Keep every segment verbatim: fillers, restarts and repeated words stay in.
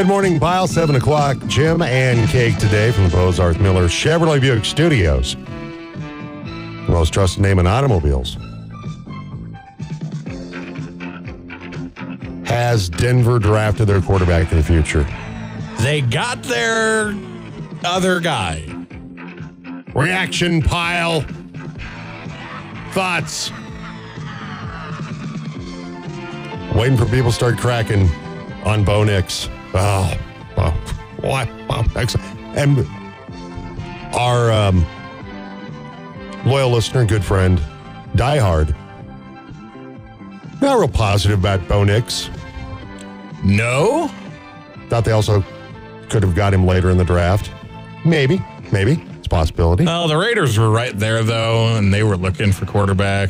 Good morning, Pile. seven o'clock. Jim and Cake today from the Bozarth Miller Chevrolet Buick Studios. The most trusted name in automobiles. Has Denver drafted their quarterback in the future? They got their other guy. Reaction Pile. Thoughts? Waiting for people to start cracking on Bo Nix. Oh, oh, what? Oh, excellent. And our um, loyal listener, good friend, Die Hard, not real positive about Bo Nix. No? Thought they also could have got him later in the draft. Maybe, maybe. It's a possibility. Oh, the Raiders were right there, though, and they were looking for quarterback.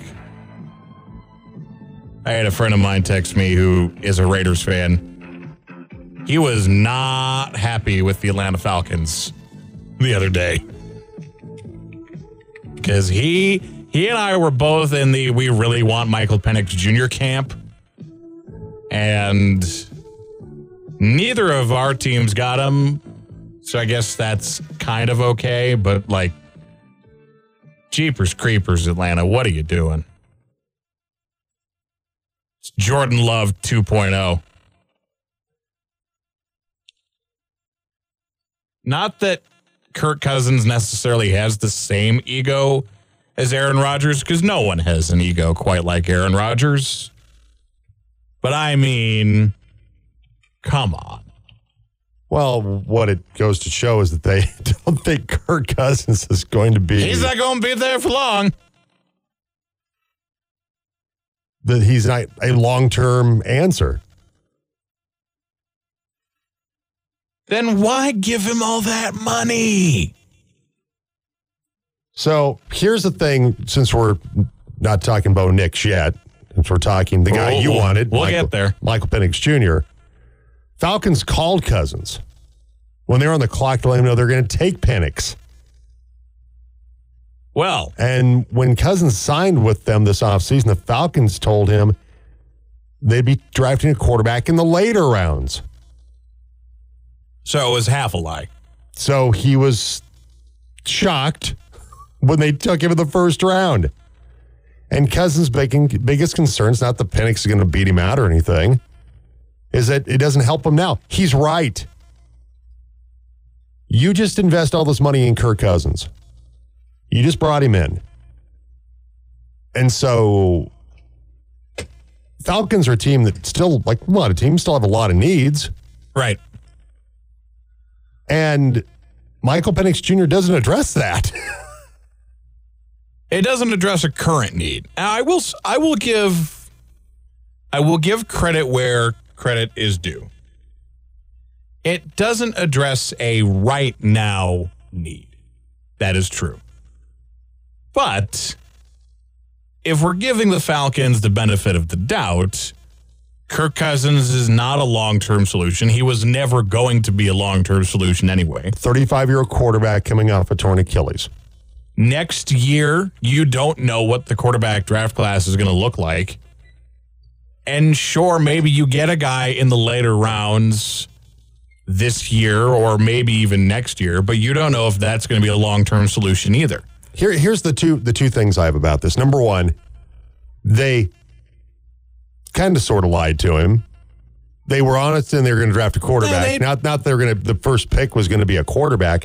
I had a friend of mine text me who is a Raiders fan. He was not happy with the Atlanta Falcons the other day. Because he he and I were both in the we really want Michael Penix Junior camp. And neither of our teams got him. So I guess that's kind of okay. But, like, jeepers creepers, Atlanta, what are you doing? It's Jordan Love two point oh. Not that Kirk Cousins necessarily has the same ego as Aaron Rodgers, because no one has an ego quite like Aaron Rodgers. But I mean, come on. Well, what it goes to show is that they don't think Kirk Cousins is going to be... He's not going to be there for long. That he's not a long-term answer. Then why give him all that money? So here's the thing, since we're not talking Bo Nix yet, since we're talking the guy Oh, you we'll, wanted, we'll Michael, get there. Michael Penix Junior Falcons called Cousins when they were on the clock to let him know they're going to take Penix. Well, And when Cousins signed with them this offseason, the Falcons told him they'd be drafting a quarterback in the later rounds. so it was half a lie. So he was shocked when they took him in the first round. And Cousins' big, biggest concern is not that Penix is going to beat him out or anything, is that it doesn't help him now. He's right. You just invest all this money in Kirk Cousins. You just brought him in. And so Falcons are a team that still, like a lot of teams, still have a lot of needs. Right. And Michael Penix Junior doesn't address that. It doesn't address a current need. I will I will give I will give credit where credit is due. It doesn't address a right now need. That is true. But if we're giving the Falcons the benefit of the doubt, Kirk Cousins is not a long-term solution. He was never going to be a long-term solution anyway. thirty-five-year-old quarterback coming off a torn Achilles. Next year, you don't know what the quarterback draft class is going to look like. And sure, maybe you get a guy in the later rounds this year or maybe even next year, but you don't know if that's going to be a long-term solution either. Here, here's the two the two things I have about this. Number one, they kind of sort of lied to him. They were honest and they were going to draft a quarterback. Yeah, they, not not they're going to the first pick was going to be a quarterback.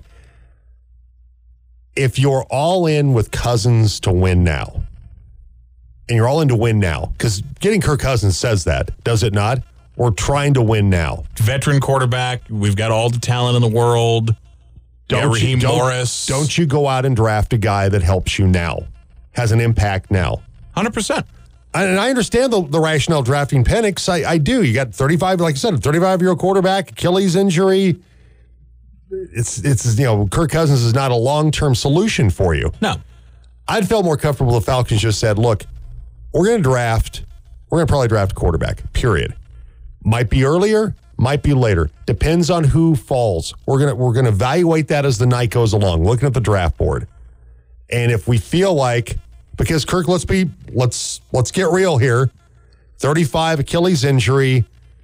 If you're all in with Cousins to win now, and you're all in to win now, because getting Kirk Cousins says that, does it not? We're trying to win now. Veteran quarterback. We've got all the talent in the world. Don't Raheem you, don't, Morris. Don't you go out and draft a guy that helps you now, has an impact now. one hundred percent. And I understand the, the rationale drafting Penix. I, I do. You got thirty-five, like I said, a thirty-five-year-old quarterback, Achilles injury. It's, it's you know, Kirk Cousins is not a long-term solution for you. No. I'd feel more comfortable if the Falcons just said, look, we're going to draft, we're going to probably draft a quarterback, period. Might be earlier, might be later. Depends on who falls. We're going to we're going to evaluate that as the night goes along, looking at the draft board. And if we feel like, because Kirk, let's be, let's, let's get real here. thirty-five Achilles injury.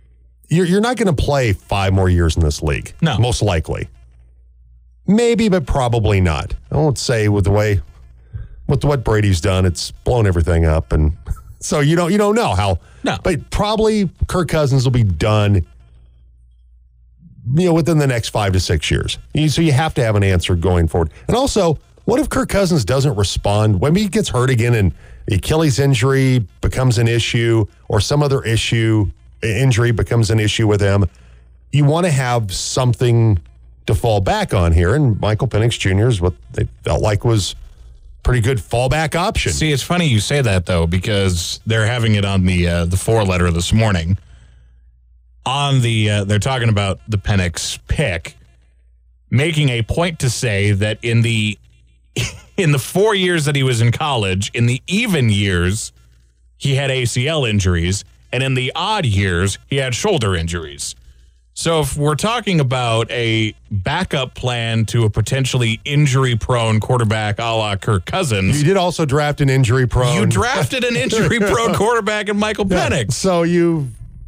you're, you're not going to play five more years in this league. No. Most likely. Maybe, but probably not. I won't say with the way, with what Brady's done, it's blown everything up. And so you don't, you don't know how. No. But probably Kirk Cousins will be done, you know, within the next five to six years. You- So you have to have an answer going forward. And also, what if Kirk Cousins doesn't respond? When he gets hurt again and the Achilles injury becomes an issue or some other issue, injury becomes an issue with him, you want to have something to fall back on here. And Michael Penix Junior is what they felt like was pretty good fallback option. See, it's funny you say that, though, because they're having it on the uh, the four letter this morning. On the, uh, they're talking about the Penix pick, making a point to say that in the in the four years that he was in college, in the even years, he had A C L injuries, and in the odd years, he had shoulder injuries. So if we're talking about a backup plan to a potentially injury-prone quarterback a la Kirk Cousins, You did also draft an injury-prone. you drafted an injury-prone quarterback in Michael Yeah. Penix. So you,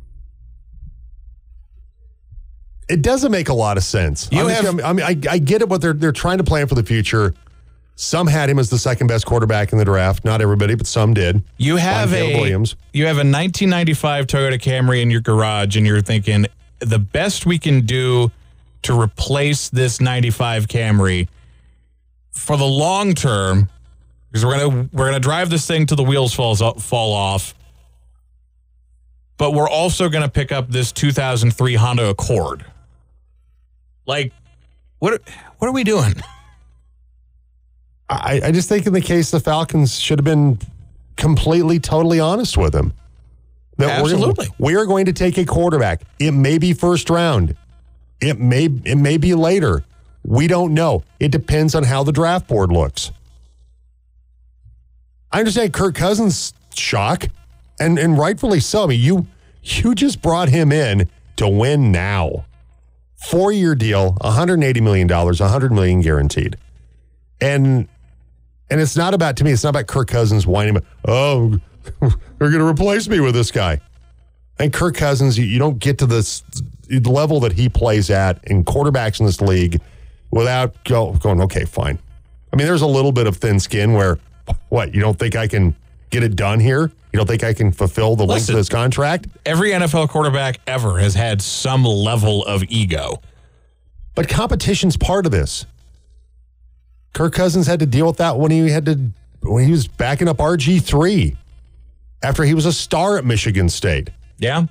it doesn't make a lot of sense. You I'm just have- gonna- I mean, I, I get it. What they're they're trying to plan for the future. Some had him as the second best quarterback in the draft. Not everybody, but some did. You have Caleb a Williams. you have a nineteen ninety-five Toyota Camry in your garage, and you're thinking the best we can do to replace this ninety-five Camry for the long term, because we're gonna we're gonna drive this thing till the wheels falls up, fall off. But we're also gonna pick up this two thousand three Honda Accord. Like, what what are we doing? I, I just think in the case the Falcons should have been completely, totally honest with him. That we're- Absolutely. we are going to take a quarterback. It may be first round. It may it may be later. We don't know. It depends on how the draft board looks. I understand Kirk Cousins' shock, and, and rightfully so. I mean, you you just brought him in to win now. Four-year deal, one hundred eighty million dollars, one hundred million dollars guaranteed. And and it's not about, to me, it's not about Kirk Cousins whining about, oh, they're going to replace me with this guy. And Kirk Cousins, you, you don't get to this level that he plays at in quarterbacks in this league without go, going, okay, fine. I mean, there's a little bit of thin skin where, what, you don't think I can get it done here? You don't think I can fulfill the length Listen. of this contract? Every N F L quarterback ever has had some level of ego. But competition's part of this. Kirk Cousins had to deal with that when he had to when he was backing up R G three after he was a star at Michigan State. Yeah.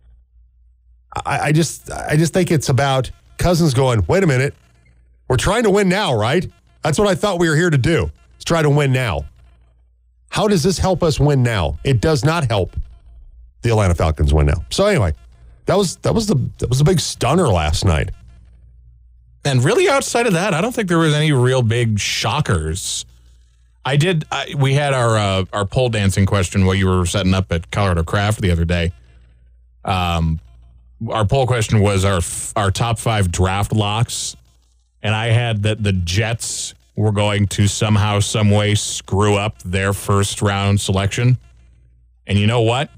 I, I just I just think it's about Cousins going, wait a minute, we're trying to win now, right? That's what I thought we were here to do. Let's try to win now. How does this help us win now? It does not help the Atlanta Falcons win now. So anyway, that was that was the that was a big stunner last night. And really, outside of that, I don't think there was any real big shockers. I did. I, we had our uh, our pole dancing question while you were setting up at Colorado Craft the other day. Um, our poll question was our our top five draft locks, and I had that the Jets were going to somehow, some way, screw up their first round selection. And you know what?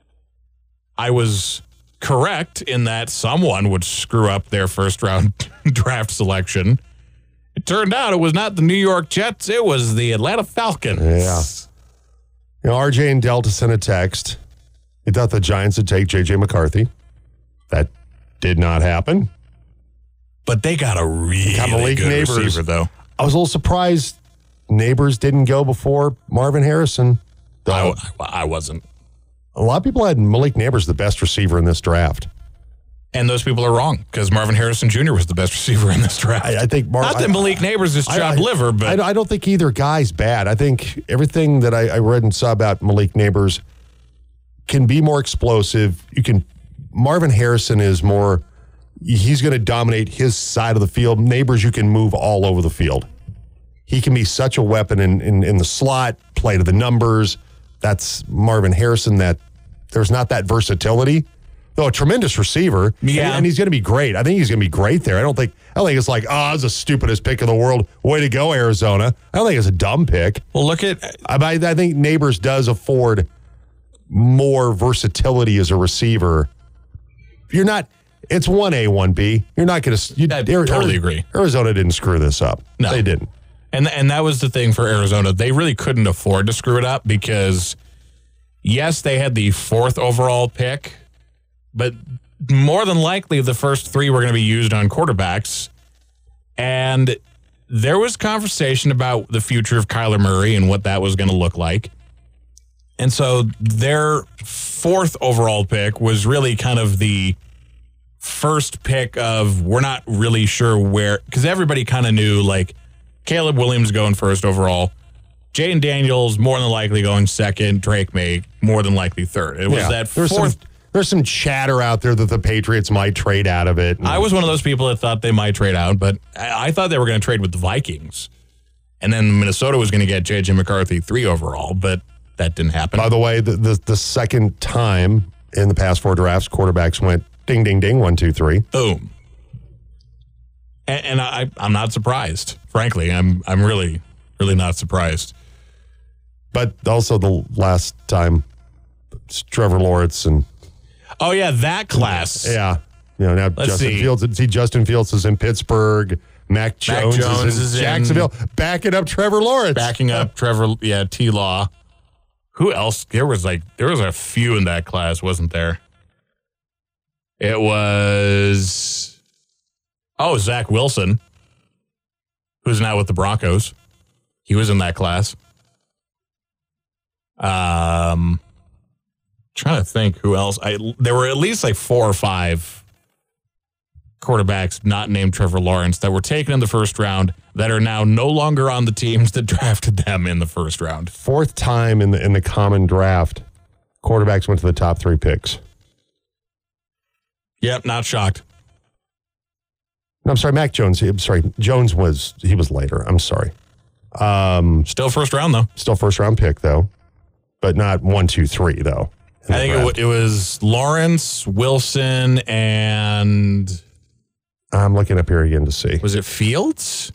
I was correct in that someone would screw up their first round draft selection. It turned out it was not the New York Jets, it was the Atlanta Falcons. Yeah. You know, R J and Delta sent a text. He thought the Giants would take J J McCarthy. That did not happen. But they got a really Got Malik good Neighbors. receiver, though. I was a little surprised Neighbors didn't go before Marvin Harrison. I, Though I wasn't. a lot of people had Malik Neighbors the best receiver in this draft. And those people are wrong, because Marvin Harrison Junior was the best receiver in this draft. I, I think Mar- Not that I- Malik Neighbors is I- chopped I- liver, but I, I don't think either guy's bad. I think everything that I, I read and saw about Malik Neighbors can be more explosive. You can. Marvin Harrison is more. He's going to dominate his side of the field. Neighbors, you can move all over the field. He can be such a weapon in, in, in the slot, play to the numbers. That's Marvin Harrison. That there's not that versatility. Though a tremendous receiver, Yeah. and, and he's going to be great. I think he's going to be great there. I don't think I don't think it's like, oh, it's the stupidest pick in the world. Way to go, Arizona. I don't think it's a dumb pick. well, look at I, I think Neighbors does afford more versatility as a receiver. you're not. It's one A, one B. You're not going to. I totally agree. Arizona didn't screw this up. No, they didn't. And and that was the thing for Arizona. They really couldn't afford to screw it up because, yes, they had the fourth overall pick, but more than likely the first three were going to be used on quarterbacks. And there was conversation about the future of Kyler Murray and what that was going to look like. And so their fourth overall pick was really kind of the first pick of we're not really sure where, because everybody kind of knew like Caleb Williams going first overall, Jaden Daniels more than likely going second, Drake May more than likely third. It was Yeah, that there's fourth. Some, there's some chatter out there that the Patriots might trade out of it. I was one of those people that thought they might trade out, but I, I thought they were going to trade with the Vikings. And then Minnesota was going to get J J McCarthy three overall, but that didn't happen. By the way, the, the, the second time in the past four drafts, quarterbacks went ding, ding, ding, one, two, three. Boom. And, and I, I'm not surprised. Frankly, I'm I'm really, really not surprised. But also the last time, it's Trevor Lawrence and Oh yeah, that class. yeah, you know now Let's Justin see. Fields. See, Justin Fields is in Pittsburgh. Mac Jones, Jones is in is in- Jacksonville, backing up Trevor Lawrence. Backing up Trevor, yeah, T. Law. Who else? There was like there was a few in that class, wasn't there? It was oh Zach Wilson, who's now with the Broncos. He was in that class. Um, trying to think who else. I there were at least like four or five quarterbacks not named Trevor Lawrence that were taken in the first round that are now no longer on the teams that drafted them in the first round. Fourth time in the in the common draft, quarterbacks went to the top three picks. Yep, not shocked. No, I'm sorry, Mac Jones. I'm sorry, Jones was he was later. I'm sorry. Um, Still first round though. still first round pick though, but not one, two, three though. in I the think it, draft. w- it was Lawrence, Wilson, and I'm looking up here again to see. was it Fields?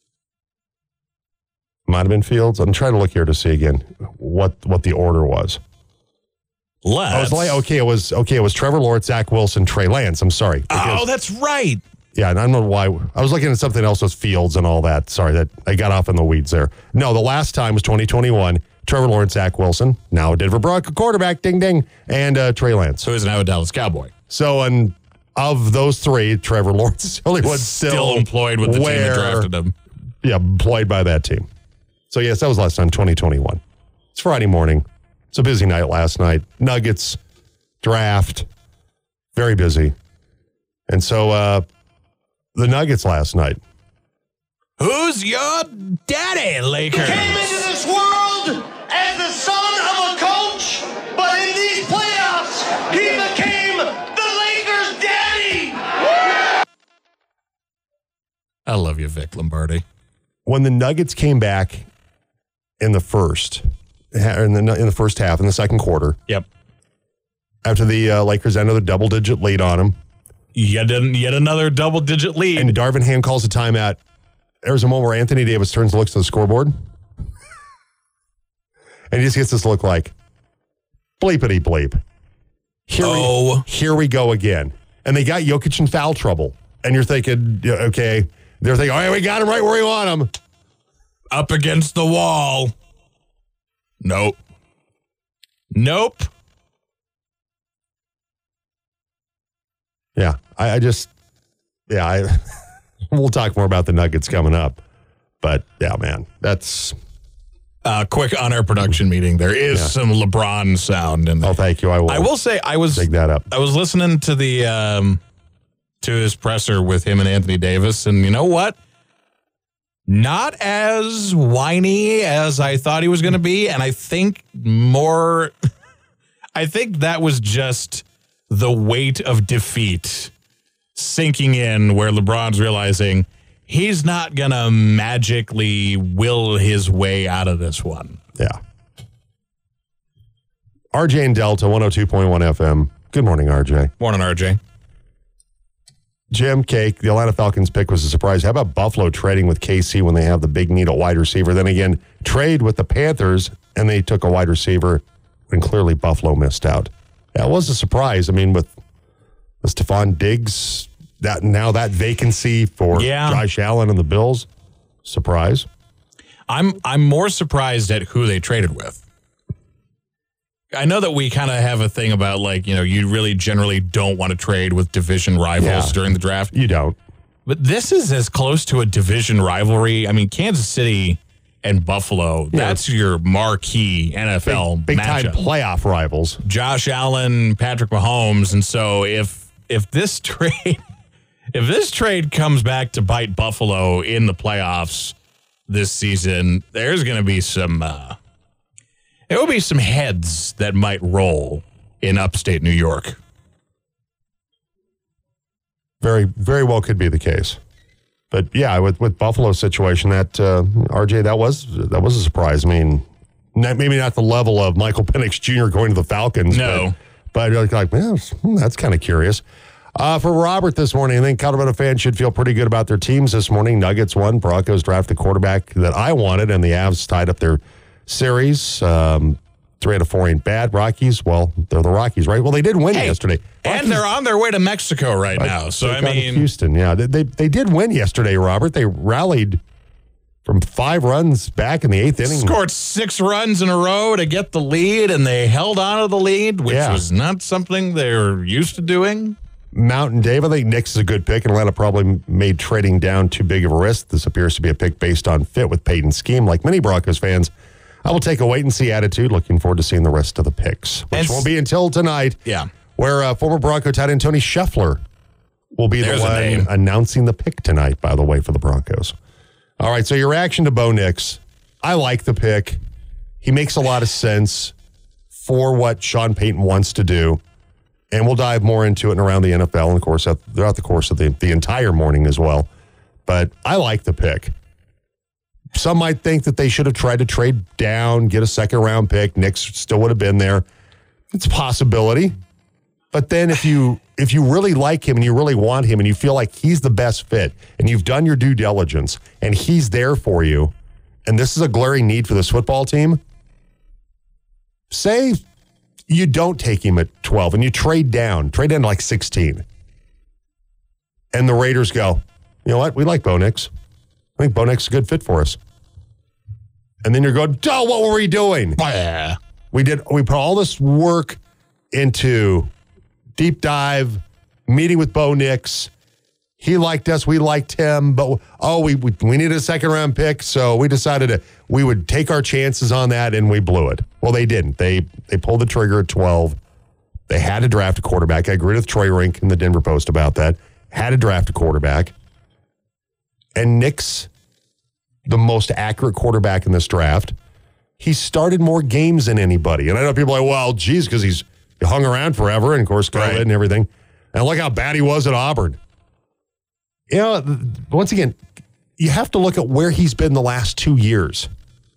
Might have been Fields. I'm trying to look here to see again what what the order was. Let's. I was like, okay, it was okay. It was Trevor Lawrence, Zach Wilson, Trey Lance. I'm sorry. Because- Oh, that's right. yeah, and I don't know why. I was looking at something else with Fields and all that. Sorry that I got off in the weeds there. No, the last time was twenty twenty-one. Trevor Lawrence, Zach Wilson, now a Denver Bronco quarterback, ding ding, and uh, Trey Lance. So he's now a Dallas Cowboy. So, and of those three, Trevor Lawrence is the only one still, Still employed with the team where- that drafted him. Yeah, employed by that team. So, yes, that was last time, twenty twenty-one. It's Friday morning. It's a busy night last night. Nuggets, draft, very busy. And so, uh, the Nuggets last night. Who's your daddy, Lakers? Came into this world as the son of a coach, but in these playoffs, he became the Lakers' daddy. I love you, Vic Lombardi. When the Nuggets came back in the first, in the, in the first half, in the second quarter, Yep. after the uh, Lakers had another double-digit lead on them, Yet, yet another double-digit lead. and Darvin Ham calls a timeout, there was a moment where Anthony Davis turns and looks to the scoreboard, and he just gets this look like, bleepity bleep. Here, Oh. we, here we go again. And they got Jokic in foul trouble. And you're thinking, yeah, okay, they're thinking, all right, we got him right where we want him. Up against the wall. Nope. Nope. Yeah, I, I just, yeah, I, we'll talk more about the Nuggets coming up. But yeah, man, that's, Uh, quick on our production meeting. There is Yeah. some LeBron sound in there. oh, thank you. I will, I will say I was dig that up. I was listening to the um, to his presser with him and Anthony Davis, and you know what? Not as whiny as I thought he was going to be, and I think more. I think that was just the weight of defeat sinking in, where LeBron's realizing he's not going to magically will his way out of this one. Yeah. R J and Delta, one oh two point one F M. Good morning, R J. Morning, R J. Jim Cake, the Atlanta Falcons pick was a surprise. How about Buffalo trading with K C when they have the big need at wide receiver? Then again, trade with the Panthers, and they took a wide receiver when clearly Buffalo missed out. That was a surprise. I mean, with Stephon Diggs, that now that vacancy for Yeah. Josh Allen and the Bills. Surprise. I'm I'm more surprised at who they traded with. I know that we kind of have a thing about, like, you know, you really generally don't want to trade with division rivals Yeah. during the draft. You don't. But this is as close to a division rivalry. I mean, Kansas City and Buffalo, Yeah. that's your marquee N F L Big, big time matchup. playoff rivals. Josh Allen, Patrick Mahomes. And so if if this trade if this trade comes back to bite Buffalo in the playoffs this season, there's going to be some uh, there will be some heads that might roll in upstate New York. Very, very well could be the case. But yeah, with with Buffalo's situation, that uh, R J, that was that was a surprise. I mean, not, maybe not the level of Michael Penix Junior going to the Falcons. No. but, but like, like man, that's kind of curious. Uh, for Robert this morning, I think Colorado fans should feel pretty good about their teams this morning. Nuggets won. Broncos drafted the quarterback that I wanted, and the Avs tied up their series. Um, three out of four ain't bad. Rockies, well, they're the Rockies, right? Well, they did win Hey, yesterday. And Rockies- they're on their way to Mexico right now. So, They I got mean, Houston, yeah. They, they they did win yesterday, Robert. They rallied from five runs back in the eighth inning. scored six runs in a row to get the lead, and they held on to the lead, which Yeah. was not something they're used to doing. Mountain Dave, I think Knicks is a good pick. Atlanta probably made trading down too big of a risk. This appears to be a pick based on fit with Peyton's scheme. Like many Broncos fans, I will take a wait-and-see attitude. Looking forward to seeing the rest of the picks, which And- won't be until tonight. Yeah. Where uh, former Bronco tight end Tony Scheffler will be There's the a one name. announcing the pick tonight, by the way, for the Broncos. All right, so your reaction to Bo Nix. I like the pick. He makes a lot of sense for what Sean Payton wants to do. And we'll dive more into it and around the N F L and, of course, throughout the course of the, the entire morning as well. But I like the pick. Some might think that they should have tried to trade down, get a second-round pick. Nix still would have been there. It's a possibility. But then if you if you really like him and you really want him and you feel like he's the best fit and you've done your due diligence and he's there for you, and this is a glaring need for this football team, say you don't take him at twelve and you trade down, trade down to like sixteen. And the Raiders go, you know what? We like Bo Nix. I think Bo Nix is a good fit for us. And then you're going, oh, what were we doing? Yeah. We did. We put all this work into deep dive, meeting with Bo Nix. He liked us. We liked him. But, oh, we, we we needed a second round pick. So we decided to, we would take our chances on that, and we blew it. Well, they didn't. They they pulled the trigger at twelve. They had to draft a quarterback. I agreed with Troy Rink in the Denver Post about that. Had to draft a quarterback. And Nix, the most accurate quarterback in this draft, he started more games than anybody. And I know people are like, well, geez, because he's he hung around forever, and of course, COVID Right. and everything. And look how bad he was at Auburn. You know, once again, you have to look at where he's been the last two years.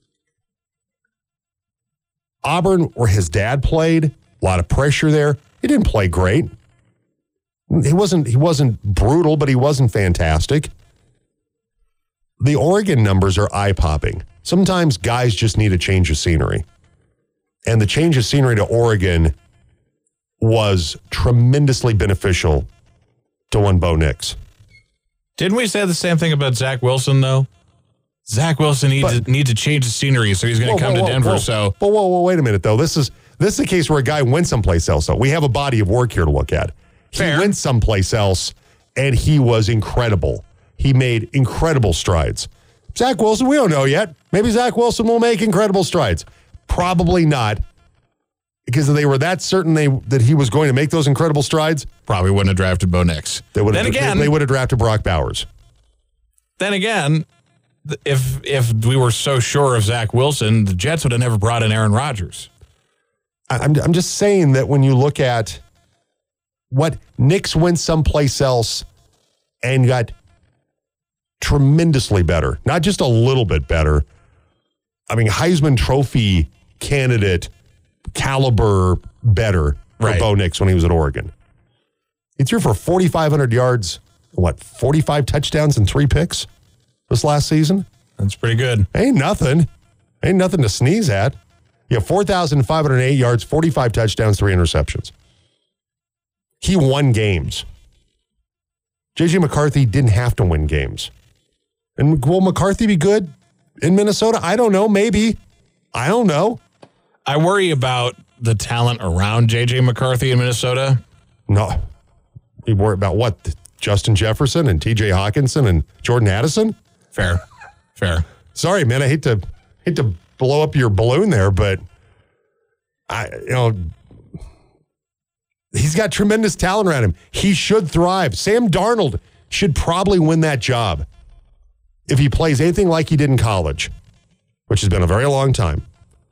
Auburn, where his dad played, a lot of pressure there. He didn't play great. He wasn't, he wasn't brutal, but he wasn't fantastic. The Oregon numbers are eye-popping. Sometimes guys just need a change of scenery. And the change of scenery to Oregon was tremendously beneficial to one Bo Nix. Didn't we say the same thing about Zach Wilson, though? Zach Wilson needs, But- to, needs to change the scenery, so he's going Whoa, to come whoa, to whoa, Denver. whoa. So But whoa, whoa, wait a minute, though. This is this is a case where a guy went someplace else, though. We have a body of work here to look at. Fair. He went someplace else, and he was incredible. He made incredible strides. Zach Wilson, we don't know yet. Maybe Zach Wilson will make incredible strides. Probably not. Because if they were that certain they that he was going to make those incredible strides, probably wouldn't have drafted Bo Nix. they would have Then again, they, they would have drafted Brock Bowers. then again, th- if if we were so sure of Zach Wilson, the Jets would have never brought in Aaron Rodgers. I- I'm I'm just saying that when you look at what Knicks went someplace else and got tremendously better, not just a little bit better. I mean, Heisman Trophy candidate caliber better for Right. Bo Nix when he was at Oregon. He threw for forty-five hundred yards, what, forty-five touchdowns and three picks this last season? That's pretty good. Ain't nothing. Ain't nothing to sneeze at. You have four thousand five hundred eight yards, forty-five touchdowns, three interceptions. he won games. J J McCarthy didn't have to win games. And will McCarthy be good in Minnesota? I don't know. Maybe. I don't know. I worry about the talent around J J McCarthy in Minnesota. No. You worry about what? Justin Jefferson and T J Hawkinson and Jordan Addison? Fair. Fair. Sorry, man. I hate to hate to blow up your balloon there, but I you know he's got tremendous talent around him. He should thrive. Sam Darnold should probably win that job if he plays anything like he did in college, which has been a very long time.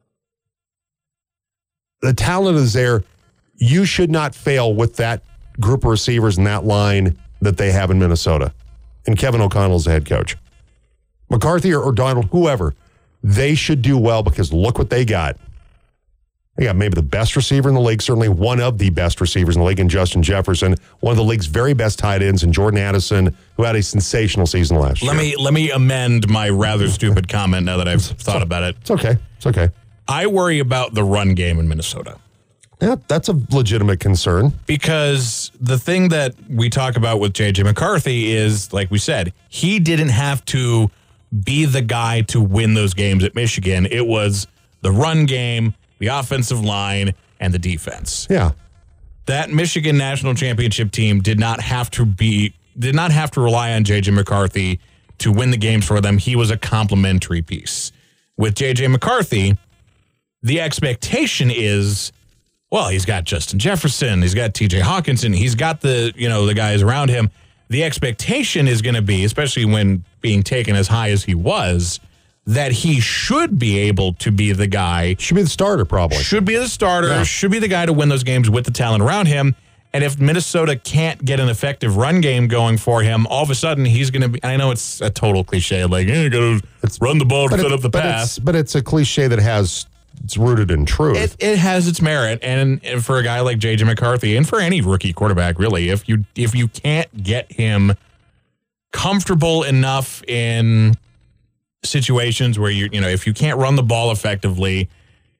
The talent is there. You should not fail with that group of receivers and that line that they have in Minnesota. And Kevin O'Connell's the head coach. McCarthy or, or Donald, whoever, they should do well because look what they got. They got maybe the best receiver in the league, certainly one of the best receivers in the league in Justin Jefferson, one of the league's very best tight ends in Jordan Addison, who had a sensational season last let year. Me, let me amend my rather stupid comment now that I've thought about it. It's okay. It's okay. I worry about the run game in Minnesota. Yeah, that's a legitimate concern. Because the thing that we talk about with J J McCarthy is, like we said, he didn't have to be the guy to win those games at Michigan. It was the run game, the offensive line, and the defense. Yeah. That Michigan national championship team did not have to be, did not have to rely on J J McCarthy to win the games for them. He was a complementary piece. With J J McCarthy, the expectation is, well, he's got Justin Jefferson, he's got T J Hawkinson, he's got the, you know, the guys around him. The expectation is going to be, especially when being taken as high as he was, that he should be able to be the guy. Should be the starter, probably. Should be the starter, Yeah. should be the guy to win those games with the talent around him. And if Minnesota can't get an effective run game going for him, all of a sudden he's going to be, I know it's a total cliche, like, eh, you got to run the ball to But set it- up the but pass. It's, but it's a cliche that has, it's rooted in truth. It, it has its merit, and, and for a guy like J J McCarthy, and for any rookie quarterback, really, if you if you can't get him comfortable enough in situations where you you know if you can't run the ball effectively,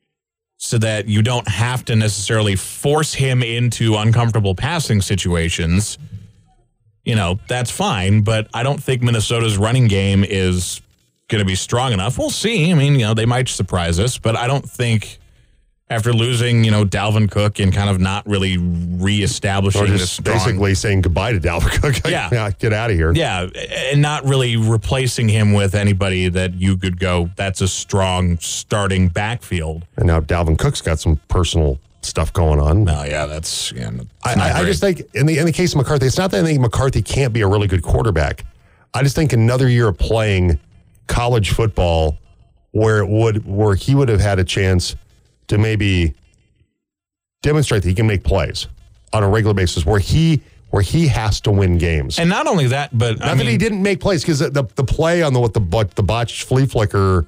so that you don't have to necessarily force him into uncomfortable passing situations, you know that's fine. But I don't think Minnesota's running game is going to be strong enough. We'll see. I mean, you know, they might surprise us, but I don't think after losing, you know, Dalvin Cook and kind of not really reestablishing or this just strong, basically saying goodbye to Dalvin Cook. Yeah. yeah, get out of here. yeah, and not really replacing him with anybody that you could go, that's a strong starting backfield. And now Dalvin Cook's got some personal stuff going on. Oh, yeah, that's, yeah, it's I, not I, I great. just think in the in the case of McCarthy, it's not that I think McCarthy can't be a really good quarterback. I just think another year of playing college football where it would where he would have had a chance to maybe demonstrate that he can make plays on a regular basis where he where he has to win games. And not only that, but Not I that mean, he didn't make plays because the, the play on the what the but the botched flea flicker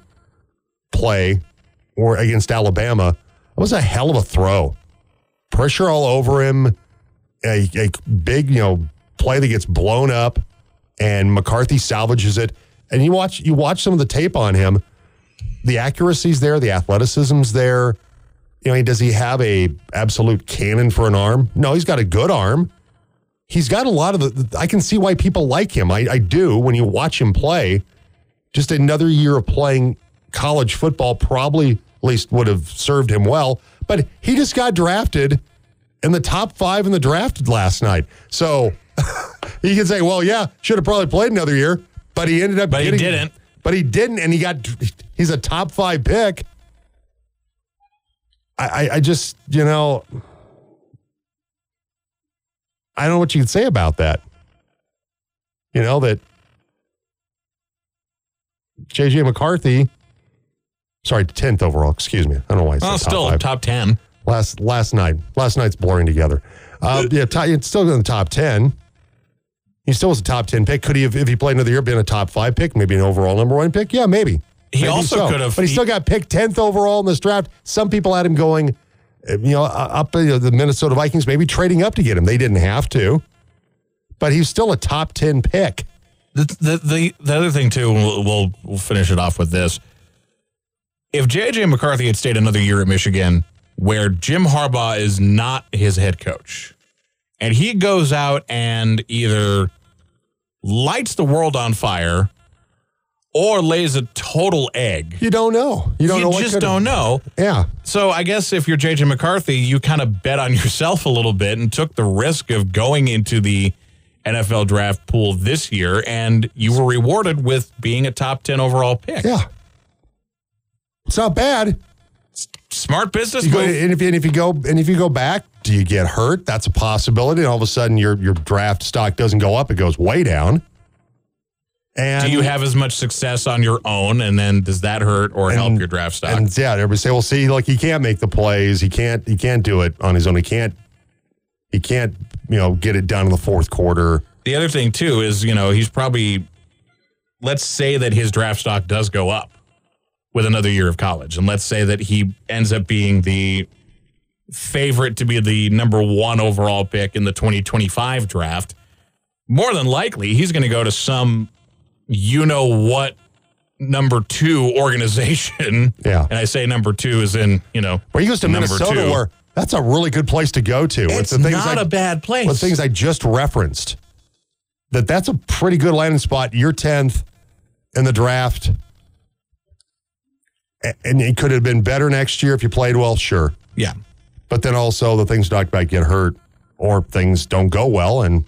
play or against Alabama, it was a hell of a throw. Pressure all over him, a, a big you know play that gets blown up, and McCarthy salvages it. And you watch you watch some of the tape on him. The accuracy's there, the athleticism's there. You know, does he have a absolute cannon for an arm? No, he's got a good arm. He's got a lot of the. I can see why people like him. I, I do when you watch him play. Just another year of playing college football probably at least would have served him well. But he just got drafted in the top five in the draft last night. So you can say, well, yeah, should have probably played another year. But he ended up But he getting, didn't. But he didn't, and he got he's a top five pick. I, I, I just, you know, I don't know what you can say about that. You know, that J J McCarthy, sorry, tenth overall, excuse me. I don't know why I said well, top still five. top ten. Last last night. Last night's blurring together. Uh, yeah, top, it's still in the top ten. He still was a top ten pick. Could he have, if he played another year, been a top five pick, maybe an overall number one pick? Yeah, maybe. He Maybe also so. could have- But he he- still got picked tenth overall in this draft. Some people had him going, uh, you know, uh, up uh, the Minnesota Vikings, maybe trading up to get him. They didn't have to. But he's still a top ten pick. The, the the the other thing too, we'll, we'll we'll finish it off with this. If J J McCarthy had stayed another year at Michigan, where Jim Harbaugh is not his head coach, and he goes out and either lights the world on fire or lays a total egg. You don't know. You don't you know what just could've- don't know. Yeah. So I guess if you're J J McCarthy, you kind of bet on yourself a little bit and took the risk of going into the N F L draft pool this year, and you were rewarded with being a top ten overall pick. Yeah. It's not bad. Smart business You go, move. and, if, and if you go and if you go back, do you get hurt? That's a possibility. And all of a sudden your your draft stock doesn't go up, it goes way down. And Do you have as much success on your own, and then does that hurt or and, help your draft stock? And yeah, everybody say, well, see, like he can't make the plays. He can't he can't do it on his own. He can't he can't, you know, get it done in the fourth quarter. The other thing, too, is, you know, he's probably, let's say that his draft stock does go up with another year of college. And let's say that he ends up being the favorite to be the number one overall pick in the twenty twenty-five draft. More than likely, he's going to go to some you-know-what number two organization. Yeah. And I say number two is in, you know, Where he goes to number Minnesota, two. where that's a really good place to go to. It's the things not I, a bad place. The things I just referenced, that that's a pretty good landing spot. You're tenth in the draft. A- And it could have been better next year if you played well, sure. Yeah. But then also the things talked about get hurt or things don't go well, and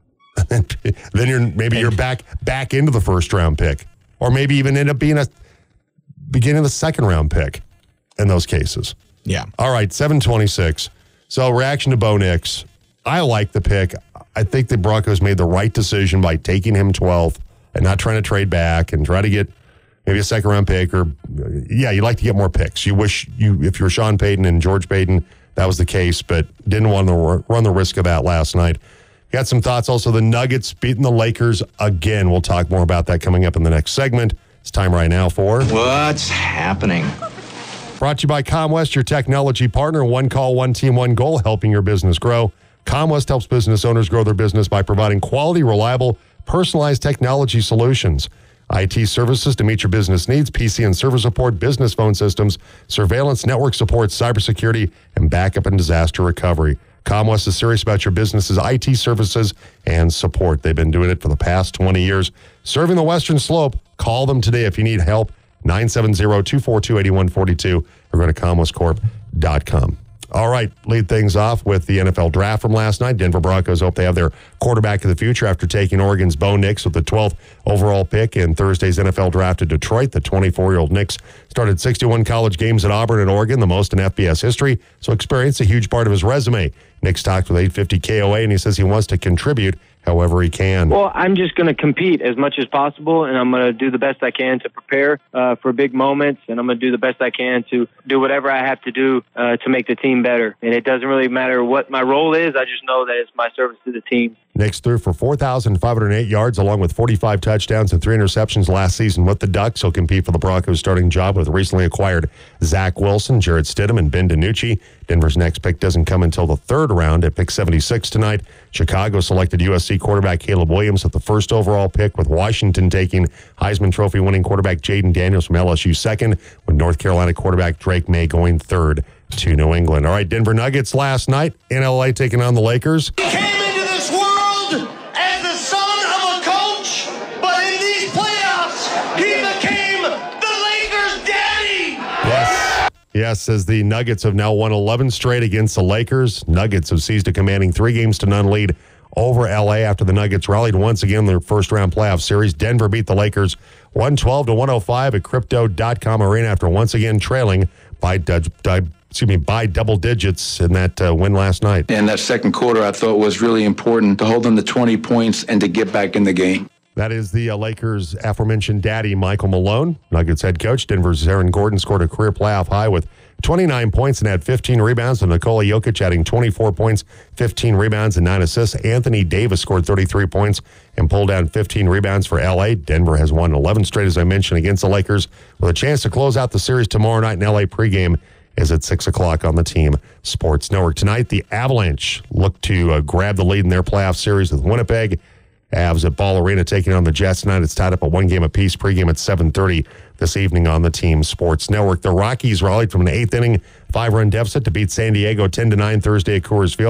then you're maybe you're back back into the first round pick, or maybe even end up being a beginning of the second round pick in those cases. Yeah. All right, seven twenty-six. So reaction to Bo Nix. I like the pick. I think the Broncos made the right decision by taking him twelfth and not trying to trade back and try to get maybe a second round pick, or yeah, you'd like to get more picks. You wish you, if you're Sean Payton and George Payton, that was the case, but didn't want to run the risk of that last night. Got some thoughts also. The Nuggets beating the Lakers again. We'll talk more about that coming up in the next segment. It's time right now for What's happening? Brought to you by ComWest, your technology partner. One call, one team, one goal, helping your business grow. ComWest helps business owners grow their business by providing quality, reliable, personalized technology solutions. I T services to meet your business needs, P C and server support, business phone systems, surveillance, network support, cybersecurity, and backup and disaster recovery. ComWest is serious about your business's I T services and support. They've been doing it for the past twenty years. Serving the Western Slope, call them today if you need help. nine seven zero, two four two, eight one four two or go to comwest corp dot com. All right, lead things off with the N F L draft from last night. Denver Broncos hope they have their quarterback of the future after taking Oregon's Bo Nix with the twelfth overall pick in Thursday's N F L draft at Detroit. The twenty-four-year-old Nix started sixty-one college games at Auburn and Oregon, the most in F B S history, so experience a huge part of his resume. Nix talked with eight fifty K O A, and he says he wants to contribute however he can. Well, I'm just going to compete as much as possible, and I'm going to do the best I can to prepare uh, for big moments, and I'm going to do the best I can to do whatever I have to do uh, to make the team better. And it doesn't really matter what my role is. I just know that it's my service to the team. Nix threw for four thousand five hundred eight yards along with forty-five touchdowns and three interceptions last season with the Ducks. He'll compete for the Broncos starting job with recently acquired Zach Wilson, Jarrett Stidham, and Ben DiNucci. Denver's next pick doesn't come until the third round at pick seventy-six tonight. Chicago selected U S C quarterback Caleb Williams at the first overall pick, with Washington taking Heisman Trophy winning quarterback Jaden Daniels from L S U second, with North Carolina quarterback Drake May going third to New England. All right, Denver Nuggets last night in L A taking on the Lakers. He came into this world as the son of a coach, but in these playoffs, he became the Lakers' daddy. Yes. Yes, as the Nuggets have now won eleven straight against the Lakers. Nuggets have seized a commanding three games to none lead over L A after the Nuggets rallied once again in their first round playoff series. Denver beat the Lakers one twelve to one oh five at Crypto dot com Arena after once again trailing by, by, excuse me, by double digits in that uh, win last night. And that second quarter, I thought, was really important to hold them to twenty points and to get back in the game. That is the uh, Lakers' aforementioned daddy, Michael Malone. Nuggets head coach, Denver's Aaron Gordon, scored a career playoff high with twenty-nine points and had fifteen rebounds, and Nikola Jokic adding twenty-four points, fifteen rebounds, and nine assists. Anthony Davis scored thirty-three points and pulled down fifteen rebounds for L A. Denver has won eleven straight, as I mentioned, against the Lakers, with a chance to close out the series tomorrow night in L A. Pregame is at six o'clock on the Team Sports Network. Tonight, the Avalanche look to uh, grab the lead in their playoff series with Winnipeg. Avs at Ball Arena taking on the Jets tonight. It's tied up at one game apiece. Pregame at seven thirty this evening on the Team Sports Network. The Rockies rallied from an eighth inning, five-run deficit to beat San Diego ten to nine Thursday at Coors Field.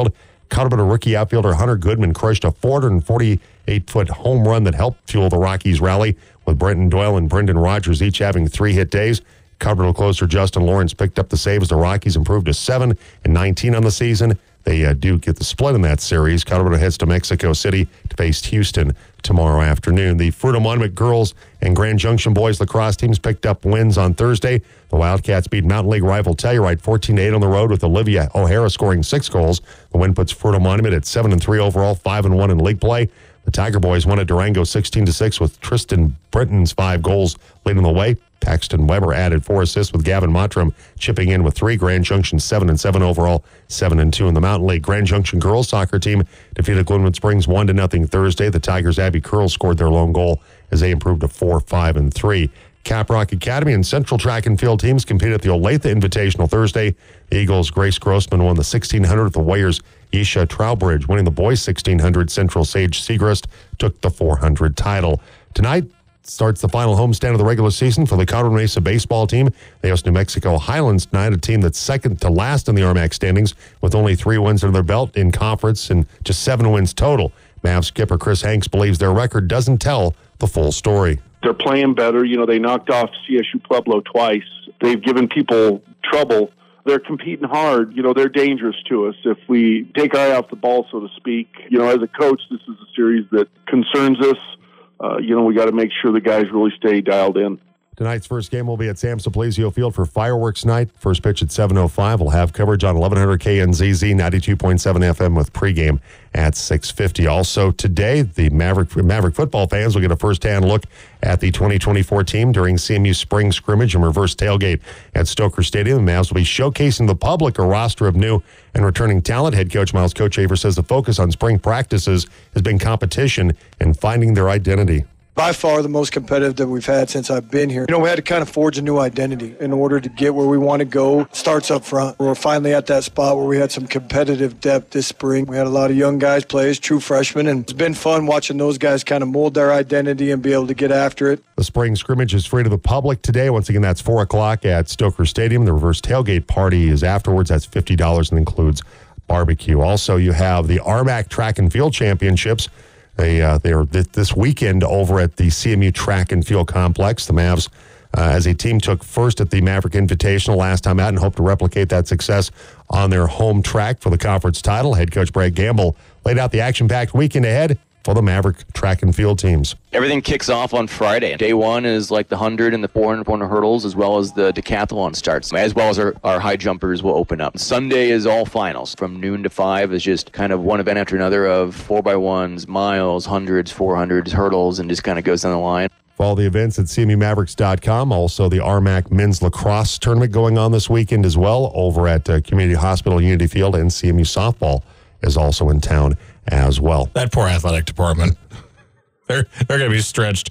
Colorado rookie outfielder Hunter Goodman crushed a four hundred forty-eight-foot home run that helped fuel the Rockies' rally, with Brenton Doyle and Brendan Rodgers each having three hit days. Colorado closer Justin Lawrence picked up the save as the Rockies improved to seven and nineteen on the season. They uh, do get the split in that series. Colorado heads to Mexico City to face Houston tomorrow afternoon. The Fruita Monument girls and Grand Junction boys lacrosse teams picked up wins on Thursday. The Wildcats beat Mountain League rival Telluride fourteen to eight on the road, with Olivia O'Hara scoring six goals. The win puts Fruita Monument at seven and three overall, five and one in league play. The Tiger boys won at Durango sixteen to six, with Tristan Britton's five goals leading the way. Paxton Weber added four assists, with Gavin Mottram chipping in with three. Grand Junction seven and seven overall, seven and two in the Mountain League. Grand Junction girls soccer team defeated Glenwood Springs one to nothing Thursday. The Tigers' Abby Curl scored their lone goal as they improved to four, five, and three. Caprock Academy and Central Track and Field teams competed at the Olathe Invitational Thursday. The Eagles' Grace Grossman won the sixteen hundred with the Warriors' Isha Trowbridge winning the boys' sixteen hundred. Central Sage Segrist took the four hundred title. Tonight starts the final homestand of the regular season for the Colorado Mesa baseball team. They host New Mexico Highlands tonight, a team that's second to last in the R M A C standings with only three wins under their belt in conference and just seven wins total. Mavs skipper Chris Hanks believes their record doesn't tell the full story. They're playing better. You know, they knocked off C S U Pueblo twice. They've given people trouble. They're competing hard. You know, they're dangerous to us if we take our eye off the ball, so to speak. You know, as a coach, this is a series that concerns us. Uh, you know, we got to make sure the guys really stay dialed in. Tonight's first game will be at Sam Simplesio Field for fireworks night. First pitch at seven oh five. We'll have coverage on eleven hundred K N Z Z, ninety-two point seven F M with pregame at six fifty. Also today, the Maverick Maverick football fans will get a first-hand look at the twenty twenty-four team during C M U spring scrimmage and reverse tailgate at Stoker Stadium. The Mavs will be showcasing the public a roster of new and returning talent. Head coach Miles Kochaver says the focus on spring practices has been competition and finding their identity. By far the most competitive that we've had since I've been here. You know, we had to kind of forge a new identity in order to get where we want to go. Starts up front. We're finally at that spot where we had some competitive depth this spring. We had a lot of young guys play as true freshmen, and it's been fun watching those guys kind of mold their identity and be able to get after it. The spring scrimmage is free to the public today. Once again, that's four o'clock at Stoker Stadium. The reverse tailgate party is afterwards. That's fifty dollars and includes barbecue. Also, you have the R M A C Track and Field Championships. They uh, they are th- this weekend over at the C M U Track and Field Complex. The Mavs, uh, as a team, took first at the Maverick Invitational last time out and hope to replicate that success on their home track for the conference title. Head coach Brad Gamble laid out the action-packed weekend ahead for the Maverick Track and Field teams. Everything kicks off on Friday. Day one is like the one hundred and the four hundred, four hundred hurdles, as well as the decathlon starts, as well as our, our high jumpers will open up. Sunday is all finals. From noon to five is just kind of one event after another of four by ones, miles, hundreds, four hundreds, hurdles, and just kind of goes down the line. Follow the events at C M U Mavericks dot com. Also, the R M A C men's lacrosse tournament going on this weekend as well over at uh, Community Hospital Unity Field, and C M U softball is also in town as well. That poor athletic department. They're they're going to be stretched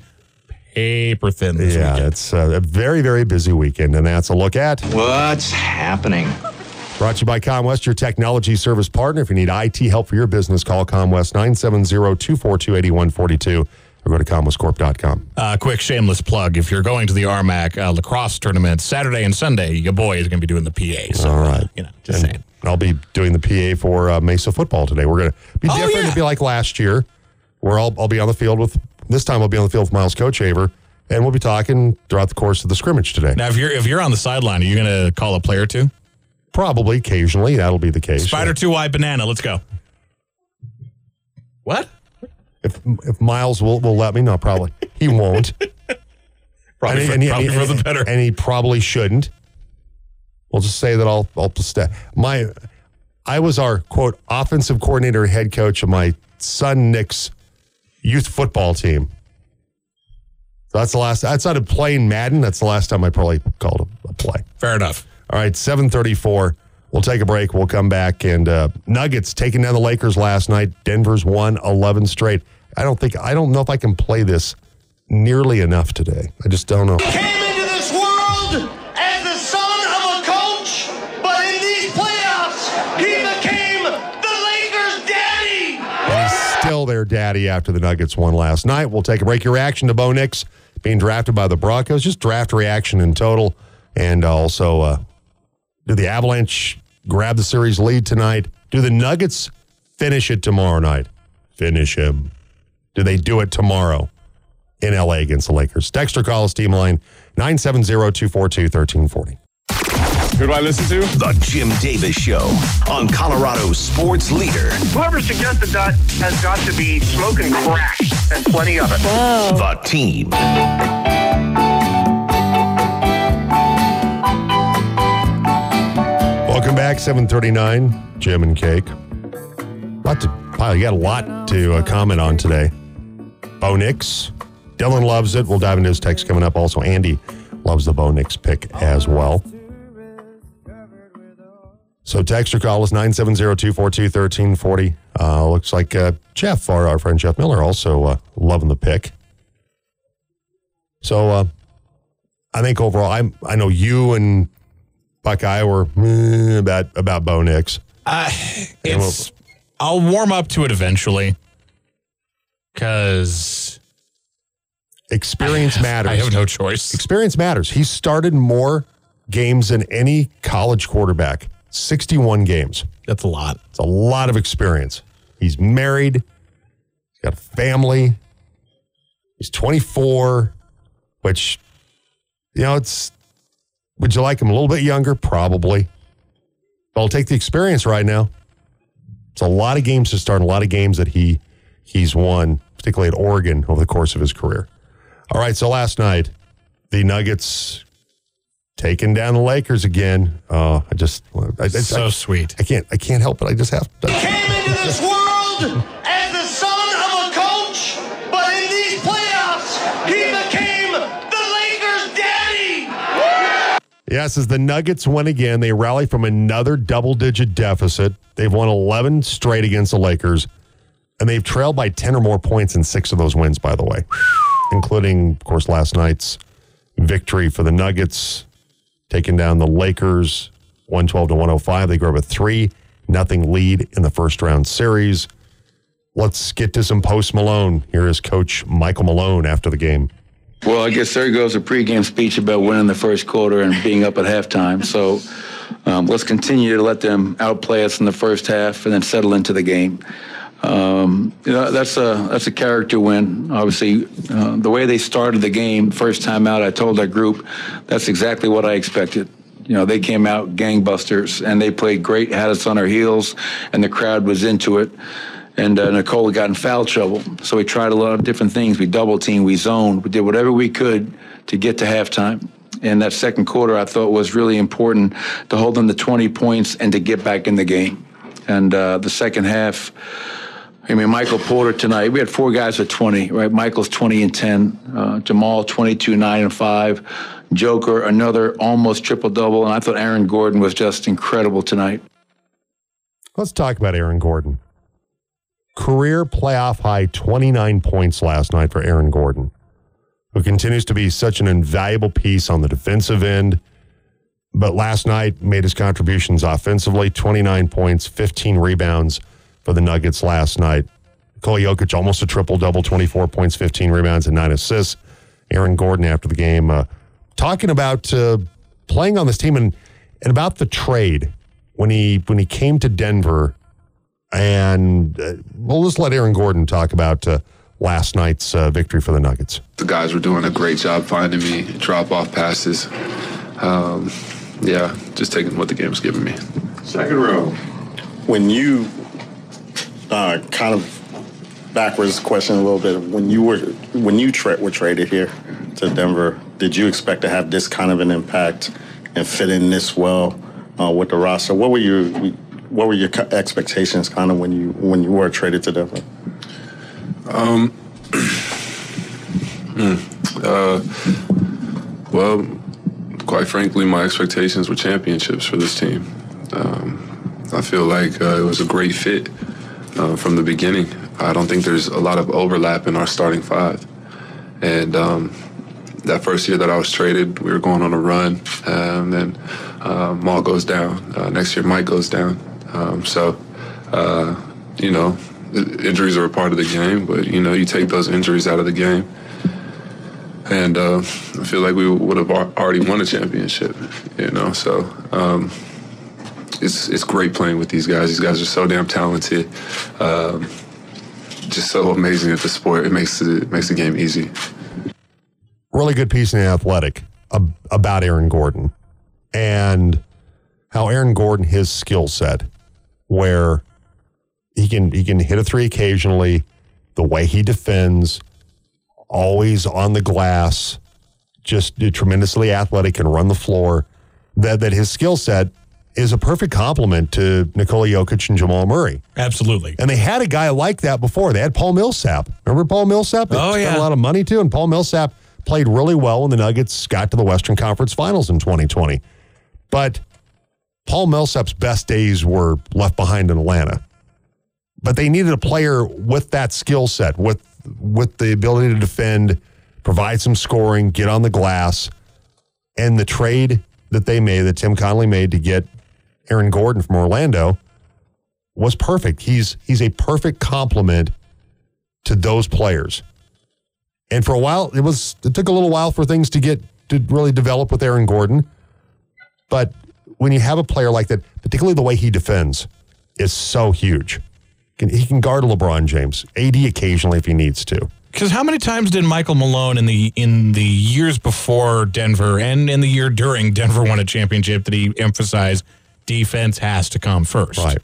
paper thin this yeah, weekend. it's a very, very busy weekend, and that's a look at what's happening. Brought to you by ComWest, your technology service partner. If you need I T help for your business, call ComWest nine seven zero, two four two, eight one four two or go to com west corp dot com. Uh, quick shameless plug. If you're going to the R M A C uh, lacrosse tournament Saturday and Sunday, your boy is going to be doing the P A. So, all right. You know, just and saying. I'll be doing the P A for uh, Mesa football today. We're going to be oh, different. Yeah. It'll be like last year, where I'll, I'll be on the field with, this time I'll be on the field with Miles Kochaver, and we'll be talking throughout the course of the scrimmage today. Now, if you're if you're on the sideline, are you going to call a play or two? Probably, occasionally. That'll be the case. Spider yeah. two wide banana. Let's go. What? If if Miles will, will let me, no, probably. He won't. probably and, for, and, he, probably and, for the better. And he probably shouldn't. We'll just say that I'll I'll stay. My I was our quote offensive coordinator, head coach of my son Nick's youth football team. So that's the last. Outside of playing Madden, that's the last time I probably called a, a play. Fair enough. All right, seven thirty-four. We'll take a break. We'll come back. And uh, Nuggets taking down the Lakers last night. Denver's won eleven straight. I don't think I don't know if I can play this nearly enough today. I just don't know. He came into this world as the son of a coach, but in these playoffs, he became the Lakers' daddy. And he's still their daddy after the Nuggets won last night. We'll take a break. Your reaction to Bo Nix being drafted by the Broncos, just draft reaction in total. And also, uh, do the Avalanche grab the series lead tonight? Do the Nuggets finish it tomorrow night. Finish him. Do they do it tomorrow in L A against the Lakers? Text or call us team line nine seven zero, two four two, one three four zero. Who do I listen to? The Jim Davis Show on Colorado's sports leader. Whoever suggested that has got to be smoking crack and plenty of it. Whoa. The Team. Welcome back, seven thirty-nine, Jim and Cake. Lot to pile. You got a lot to uh, comment on today. Bo Nix. Dylan loves it. We'll dive into his text coming up. Also, Andy loves the Bo Nix pick as well. So text or call us nine seven zero, two four two, one three four zero. Uh, looks like uh, Jeff, our, our friend Jeff Miller, also uh, loving the pick. So uh, I think overall, I'm, I know you and Buckeye were mm, about, about Bo Nix. Uh, it's, I'll warm up to it eventually because experience I have, matters. I have no choice. Experience matters. He started more games than any college quarterback. sixty-one games. That's a lot. It's a lot of experience. He's married. He's got a family. He's twenty-four, which, you know, it's, would you like him a little bit younger? Probably. But I'll take the experience right now. It's a lot of games to start, a lot of games that he he's won, particularly at Oregon over the course of his career. All right, so last night, the Nuggets taking down the Lakers again. Uh, I just I, I, so I, sweet. I can't I can't help it. I just have to. He came into this world as the son of a coach, but in these playoffs, he became the Lakers' daddy. Yes, as the Nuggets win again, they rally from another double-digit deficit. They've won eleven straight against the Lakers, and they've trailed by ten or more points in six of those wins, by the way, including, of course, last night's victory for the Nuggets, taking down the Lakers one twelve to one oh five. They grab a three nothing lead in the first round series. Let's get to some post Malone. Here is Coach Michael Malone after the game. Well, I guess there goes a pregame speech about winning the first quarter and being up at halftime. So um, let's continue to let them outplay us in the first half and then settle into the game. Um, you know, that's a that's a character win. Obviously, uh, the way they started the game, first time out, I told our group, that's exactly what I expected. You know, they came out gangbusters, and they played great, had us on our heels, and the crowd was into it. And uh, Nicole got in foul trouble, so we tried a lot of different things. We double-teamed, we zoned, we did whatever we could to get to halftime. And that second quarter, I thought, was really important to hold them to twenty points and to get back in the game. And uh, the second half, I mean, Michael Porter tonight, we had four guys at twenty, right? Michael's twenty and ten, uh, Jamal twenty-two, nine and five, Joker, another almost triple-double, and I thought Aaron Gordon was just incredible tonight. Let's talk about Aaron Gordon. Career playoff high twenty-nine points last night for Aaron Gordon, who continues to be such an invaluable piece on the defensive end, but last night made his contributions offensively, twenty-nine points, fifteen rebounds for the Nuggets last night. Nikola Jokic, almost a triple-double, twenty-four points, fifteen rebounds, and nine assists. Aaron Gordon, after the game, uh, talking about uh, playing on this team and, and about the trade when he when he came to Denver. And uh, we'll just let Aaron Gordon talk about uh, last night's uh, victory for the Nuggets. The guys were doing a great job finding me, drop-off passes. Um, yeah, just taking what the game was giving me. Second row. When you, uh, kind of backwards question a little bit, when you were when you tra- were traded here to Denver, did you expect to have this kind of an impact and fit in this well uh, with the roster? What were your what were your expectations kind of when you when you were traded to Denver? Um. uh. Well, quite frankly, my expectations were championships for this team. Um, I feel like uh, it was a great fit uh, from the beginning. I don't think there's a lot of overlap in our starting five. And um, that first year that I was traded, we were going on a run. And then uh, Maul goes down. Uh, next year, Mike goes down. Um, so, uh, you know, injuries are a part of the game. But, you know, you take those injuries out of the game. And uh, I feel like we would have already won a championship, you know. So um, it's it's great playing with these guys. These guys are so damn talented. Um, just so amazing at the sport. It makes it, it makes the game easy. Really good piece in The Athletic ab- about Aaron Gordon and how Aaron Gordon, his skill set, where he can he can hit a three occasionally, the way he defends, always on the glass, just tremendously athletic, can run the floor, that that his skill set is a perfect complement to Nikola Jokic and Jamal Murray. Absolutely. And they had a guy like that before. They had Paul Millsap. Remember Paul Millsap? They Oh, spent yeah. a lot of money to, and Paul Millsap played really well when the Nuggets got to the Western Conference Finals in twenty twenty. But Paul Millsap's best days were left behind in Atlanta. But they needed a player with that skill set, with with the ability to defend, provide some scoring, get on the glass. And the trade that they made, that Tim Connelly made to get Aaron Gordon from Orlando, was perfect. He's he's a perfect complement to those players. And for a while, it was it took a little while for things to get to really develop with Aaron Gordon. But when you have a player like that, particularly the way he defends, is so huge. Can, he can guard LeBron James, A D occasionally if he needs to. Because how many times did Michael Malone in the in the years before Denver and in the year during Denver won a championship did he emphasize defense has to come first? Right.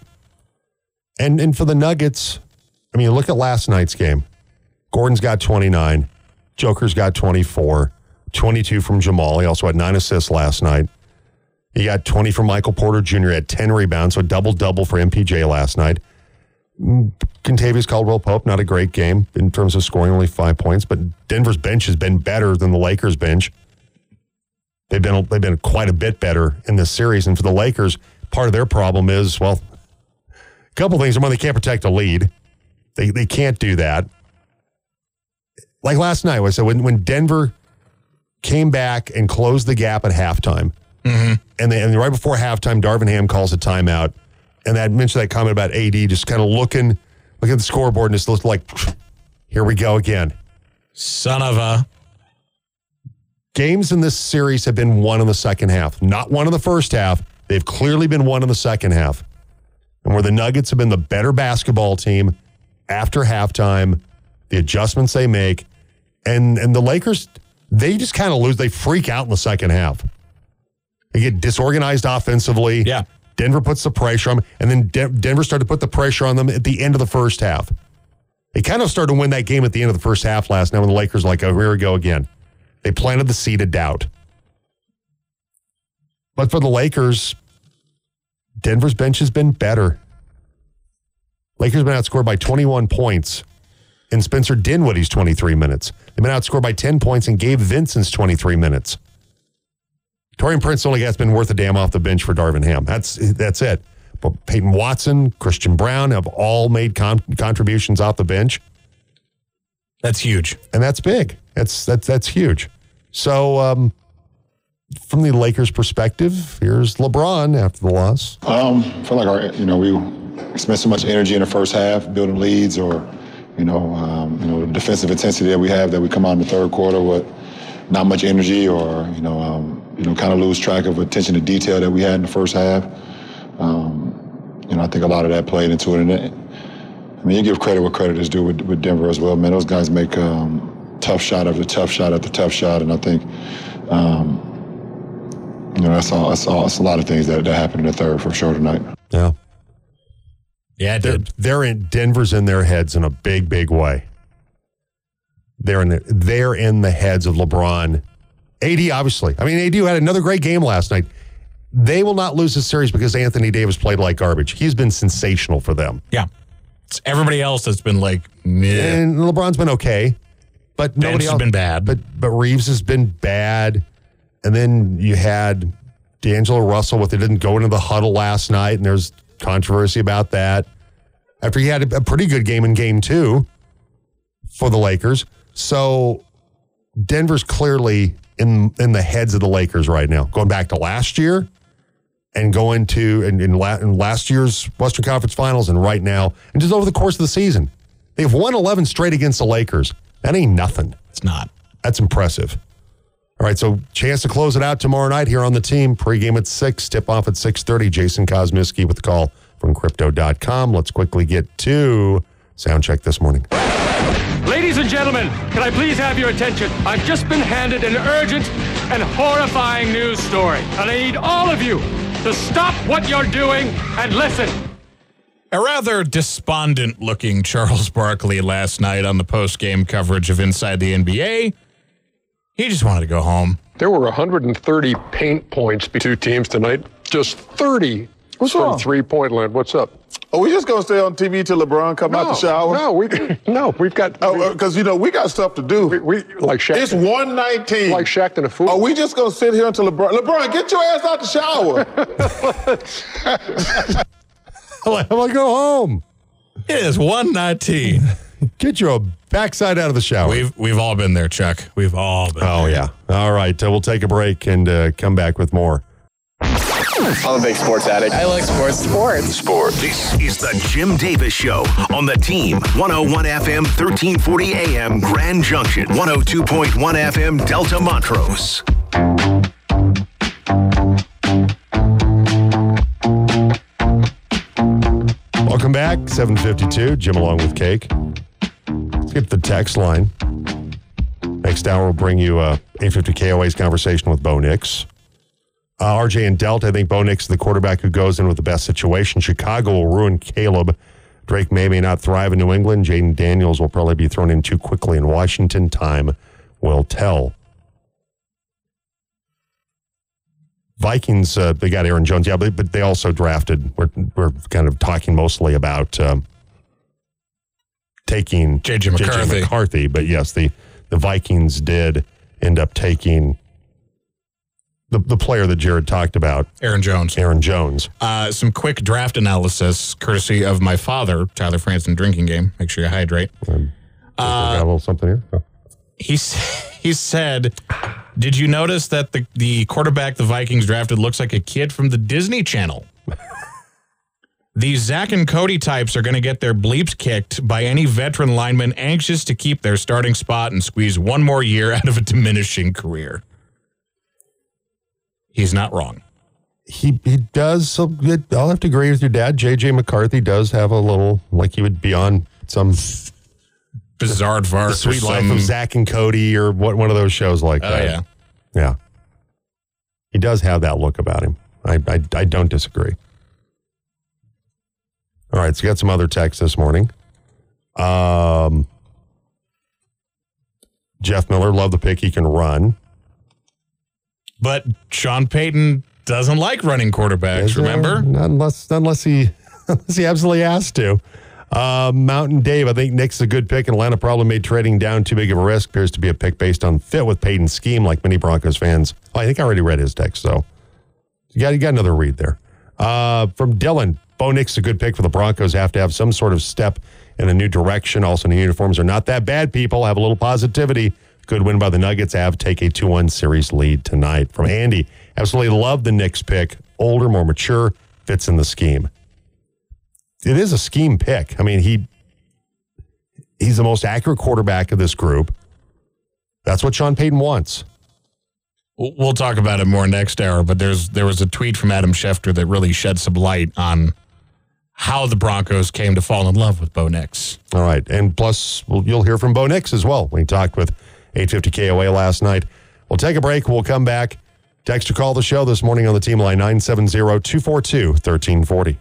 And and for the Nuggets, I mean, look at last night's game. Gordon's got twenty-nine. Joker's got twenty-four. twenty-two from Jamal. He also had nine assists last night. He got twenty from Michael Porter Junior He had ten rebounds, so a double-double for M P J last night. Kentavious Caldwell-Pope, not a great game in terms of scoring, only five points, but Denver's bench has been better than the Lakers' bench. They've been they've been quite a bit better in this series, and for the Lakers, part of their problem is, well, a couple things. One, they can't protect a lead. They they can't do that. Like last night, I said, when, when Denver came back and closed the gap at halftime, mm-hmm. and, they, and right before halftime, Darvin Ham calls a timeout, and I mentioned that comment about A D just kind of looking, looking at the scoreboard and just looked like, here we go again. Son of a. Games in this series have been won in the second half. Not won in the first half. They've clearly been won in the second half. And where the Nuggets have been the better basketball team after halftime, the adjustments they make, and, and the Lakers, they just kind of lose. They freak out in the second half. They get disorganized offensively. Yeah. Denver puts the pressure on them, and then De- Denver started to put the pressure on them at the end of the first half. They kind of started to win that game at the end of the first half last night when the Lakers were like, oh, here we go again. They planted the seed of doubt. But for the Lakers, Denver's bench has been better. Lakers have been outscored by twenty-one points in Spencer Dinwiddie's twenty-three minutes. They've been outscored by ten points in Gabe Vincent's twenty-three minutes. Taurean Prince only has been worth a damn off the bench for Darvin Ham. That's that's it. But Peyton Watson, Christian Brown have all made con- contributions off the bench. That's huge. And that's big. That's that's that's huge. So um, from the Lakers' perspective, here's LeBron after the loss. Um, I feel like our, you know, we spent so much energy in the first half building leads, or you know, um, you know, the defensive intensity that we have, that we come out in the third quarter with not much energy, or you know, um, you know, kind of lose track of attention to detail that we had in the first half. Um, you know, I think a lot of that played into it. And it, I mean, you give credit where credit is due with, with Denver as well. Man, those guys make um, tough shot after tough shot after tough shot, and I think, um, you know, that's all. That's all. It's a lot of things that, that happened in the third for sure tonight. Yeah, yeah, they're, they're in Denver's in their heads in a big, big way. They're in the, they're in the heads of LeBron, A D. Obviously, I mean, A D had another great game last night. They will not lose this series because Anthony Davis played like garbage. He's been sensational for them. Yeah. It's everybody else that's been like, meh. And LeBron's been okay, but Bench nobody has else been bad. But but Reeves has been bad, and then you had D'Angelo Russell with it didn't go into the huddle last night, and there's controversy about that. After he had a, a pretty good game in game two for the Lakers, so Denver's clearly in in the heads of the Lakers right now. Going back to last year. And going to in, in, la- in last year's Western Conference Finals and right now, and just over the course of the season, they've won eleven straight against the Lakers. That ain't nothing. It's not. That's impressive. All right, so chance to close it out tomorrow night here on the team. Pre-game at six, tip-off at six thirty. Jason Kosmiski with the call from Crypto dot com. Let's quickly get to sound check this morning. Ladies and gentlemen, can I please have your attention? I've just been handed an urgent and horrifying news story, and I need all of you to stop what you're doing and listen. A rather despondent-looking Charles Barkley last night on the post-game coverage of Inside the N B A. He just wanted to go home. There were one hundred thirty paint points between two teams tonight. Just thirty What's from wrong? three-point land. What's up? Are we just going to stay on T V till LeBron come no, out the shower? No, we no, we've got oh, because you know we got stuff to do. We, we like Shaq. It's one nineteen. Like Shaq and a fool. Are we just going to sit here until LeBron? LeBron, get your ass out the shower. I want to go home. It is one nineteen. Get your backside out of the shower. We've we've all been there, Chuck. We've all been Oh, there. yeah. All right. Uh, we'll take a break and uh, come back with more. I'm a big sports addict. I like sports. Sports. Sport. This is the Jim Davis Show on the team. one oh one F M, thirteen forty A M, Grand Junction. one oh two point one F M, Delta Montrose. Welcome back. seven fifty-two. Jim along with Cake. Let's get to the text line. Next hour, we'll bring you uh, eight fifty K O A's conversation with Bo Nix. Uh, R J and Delta, I think Bo Nix is the quarterback who goes in with the best situation. Chicago will ruin Caleb. Drake may may not thrive in New England. Jaden Daniels will probably be thrown in too quickly in Washington. Time will tell. Vikings, uh, they got Aaron Jones, yeah, but, but they also drafted. We're, we're kind of talking mostly about um, taking J J McCarthy. McCarthy. But yes, the, the Vikings did end up taking the, the player that Jared talked about. Aaron Jones. Aaron Jones. Uh, some quick draft analysis, courtesy of my father, Tyler Franson Drinking Game. Make sure you hydrate. Um, Uh, got a little something here. Oh. He, he said, did you notice that the, the quarterback the Vikings drafted looks like a kid from the Disney Channel? These Zach and Cody types are going to get their bleeps kicked by any veteran lineman anxious to keep their starting spot and squeeze one more year out of a diminishing career. He's not wrong. He he does. So I'll have to agree with your dad. J J McCarthy does have a little, like he would be on some Bizarre Vark. The Sweet Life some... of Zach and Cody or what one of those shows like oh, that. yeah. Yeah. He does have that look about him. I, I, I don't disagree. All right, so we got some other texts this morning. Um, Jeff Miller, love the pick. He can run. But Sean Payton doesn't like running quarterbacks, Is, uh, remember? Not unless, unless, he, unless he absolutely has to. Uh, Mountain Dave, I think Nick's a good pick. Atlanta probably made trading down too big of a risk. Appears to be a pick based on fit with Payton's scheme, like many Broncos fans. Oh, I think I already read his text, so you got, you got another read there. Uh, from Dylan, Bo Nix a good pick for the Broncos. Have to have some sort of step in a new direction. Also, new uniforms are not that bad, people. Have a little positivity. Good win by the Nuggets. Have take a two one series lead tonight. From Andy, absolutely love the Knicks pick. Older, more mature, fits in the scheme. It is a scheme pick. I mean, he he's the most accurate quarterback of this group. That's what Sean Payton wants. We'll talk about it more next hour, but there's there was a tweet from Adam Schefter that really shed some light on how the Broncos came to fall in love with Bo Nix. All right, and plus well, you'll hear from Bo Nix as well when he talked with eight fifty K O A last night. We'll take a break. We'll come back. Text or call the show this morning on the team line nine seven zero, two four two, one three four zero.